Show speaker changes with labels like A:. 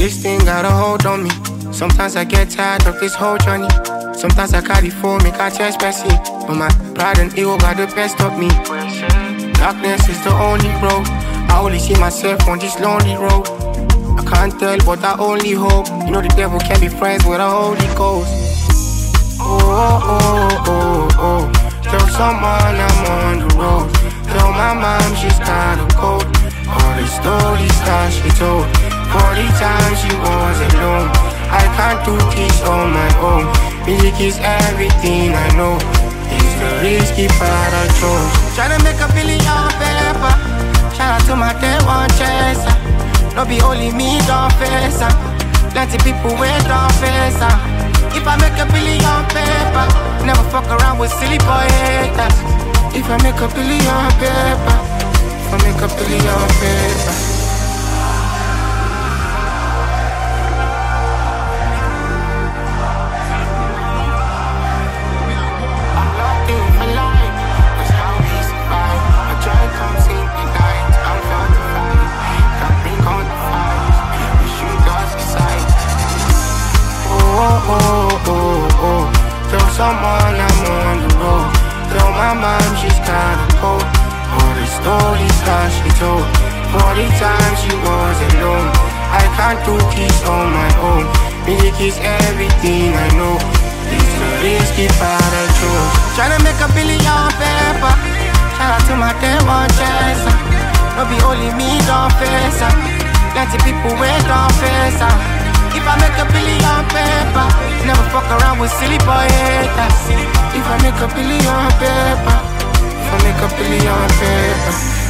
A: This thing got a hold on me. Sometimes I get tired of this whole journey. Sometimes I carry phone, make I chest pressing. But my pride and ego got the best of me. Darkness is the only road. I only see myself on this lonely road. I can't tell, but I only hope. You know the devil can be friends with a Holy Ghost. Oh, oh, oh, oh. Tell someone I'm on the road. Tell my mom she's got a cold. All the stories that she told. 40 times she was alone. I can't do this on my own. Music is everything I know. It's the risky part I chose. Tryna make $1 billion paper. Shout out to my day one chaser. No be only me don't face her. Plenty people wait don't face her. If I make $1 billion paper, never fuck around with silly boy haters. If I make $1 billion paper, if I make $1 billion paper. Oh, oh, oh. Tell someone I'm on the road. Tell my mom she's got a cold. All the stories that she told. 40 times she was alone. I can't do this on my own. Music is everything I know. It's the risky part I chose. Tryna make $1 billion paper. Shout out to my day one chaser. No be only me don't face her. Plenty people wait don't face her. If I make $1 billion paper, never fuck around with silly boy haters. If I make $1 billion paper, if I make $1 billion paper.